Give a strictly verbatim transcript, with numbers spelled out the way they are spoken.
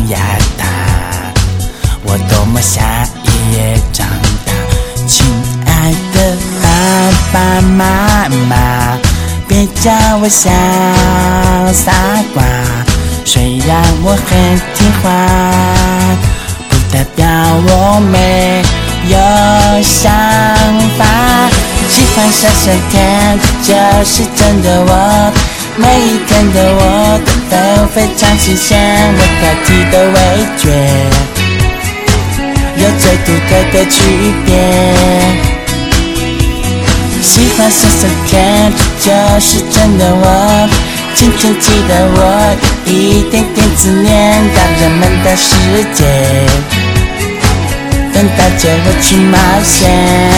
呀大，我多么想一夜长大。亲爱的爸爸妈妈，别叫我小傻瓜，虽然我很听话，不代表我没有想法。喜欢小声甜，就是真的我，每一天的我都都非常新鲜。我挑剔的味觉有最独特的区别。喜欢酸酸甜，这就是真的我，轻轻记得我，一点点思念大人们的世界，等待着我去冒险。